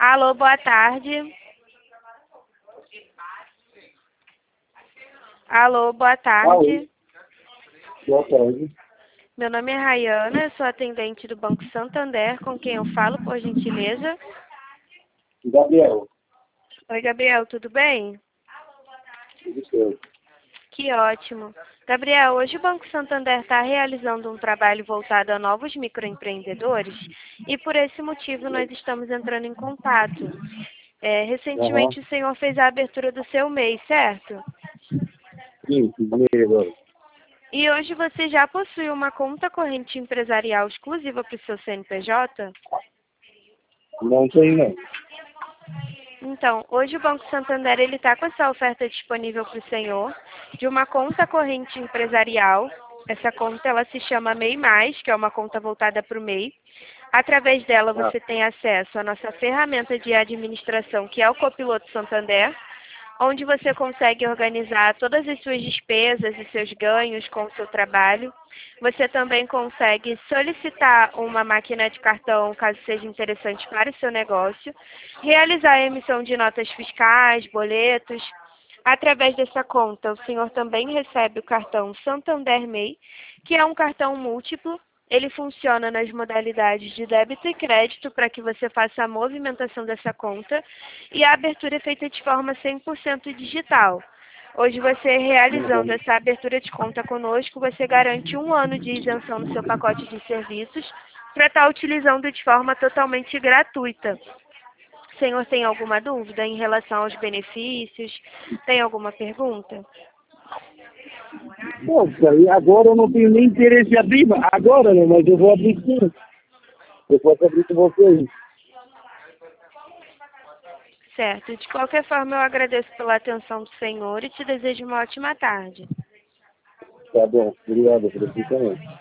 Alô, boa tarde. Alô, boa tarde. Boa tarde. Meu nome é Rayana, eu sou atendente do Banco Santander, com quem eu falo, por gentileza. Gabriel. Oi, Gabriel, tudo bem? Tudo certo. Que ótimo. Gabriel, hoje o Banco Santander está realizando um trabalho voltado a novos microempreendedores e por esse motivo nós estamos entrando em contato. Aham. Recentemente o senhor fez a abertura do seu MEI, certo? Sim, primeiro agora. E hoje você já possui uma conta corrente empresarial exclusiva para o seu CNPJ? Não tem, não. Então, hoje o Banco Santander ele está com essa oferta disponível para o senhor de uma conta corrente empresarial. Essa conta ela se chama MEI+, que é uma conta voltada para o MEI. Através dela Ah, você tem acesso à nossa ferramenta de administração, que é o Copiloto Santander, onde você consegue organizar todas as suas despesas e seus ganhos com o seu trabalho. Você também consegue solicitar uma máquina de cartão, caso seja interessante para o seu negócio, realizar a emissão de notas fiscais, boletos. Através dessa conta, o senhor também recebe o cartão Santander MEI, que é um cartão múltiplo. Ele funciona nas modalidades de débito e crédito para que você faça a movimentação dessa conta e a abertura é feita de forma 100% digital. Hoje você realizando uhum. essa abertura de conta conosco, você garante 1 ano de isenção no seu pacote de serviços para estar utilizando de forma totalmente gratuita. O senhor tem alguma dúvida em relação aos benefícios? Tem alguma pergunta? Nossa, e agora eu não tenho nem interesse em abrir. Agora, né? Mas eu vou abrir sim. Eu posso abrir com vocês. Certo. De qualquer forma, eu agradeço pela atenção do senhor e te desejo uma ótima tarde. Tá bom. Obrigado por você também.